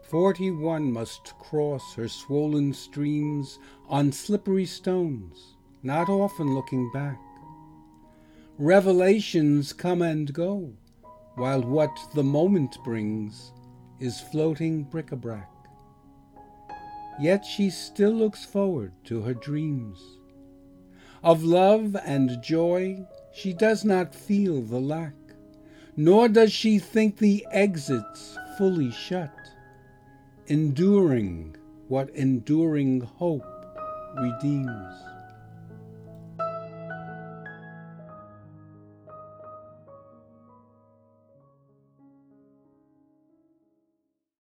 41 must cross her swollen streams on slippery stones, not often looking back. Revelations come and go, while what the moment brings is floating bric-a-brac. Yet she still looks forward to her dreams. Of love and joy she does not feel the lack, nor does she think the exits fully shut, enduring what enduring hope redeems.